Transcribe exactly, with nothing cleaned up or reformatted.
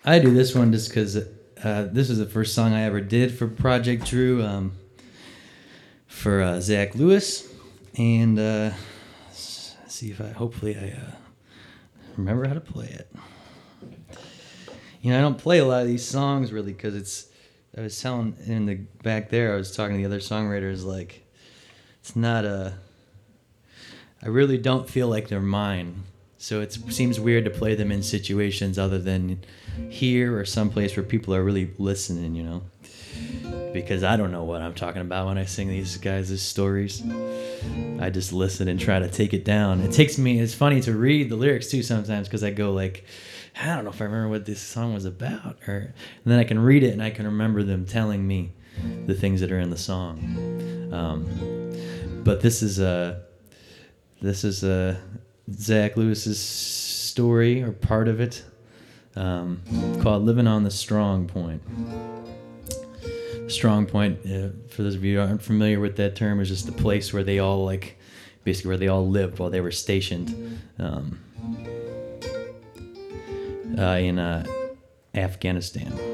I do this one just because uh, this is the first song I ever did for Project Drew um, for uh, Zach Lewis, and uh, let's see if I hopefully I uh, remember how to play it. You know, I don't play a lot of these songs really because it's. I was telling in the back there. I was talking to the other songwriters like, it's not a. I really don't feel like they're mine. So it seems weird to play them in situations other than here or someplace where people are really listening, you know? Because I don't know what I'm talking about when I sing these guys' stories. I just listen and try to take it down. It takes me, it's funny to read the lyrics too sometimes because I go like, I don't know if I remember what this song was about. Or, and then I can read it and I can remember them telling me the things that are in the song. Um, but this is a, this is a, Zach Lewis's story, or part of it, um, called Living on the Strong Point. Strong Point, uh, for those of you who aren't familiar with that term, is just the place where they all, like, basically where they all lived while they were stationed um, uh, in uh, Afghanistan.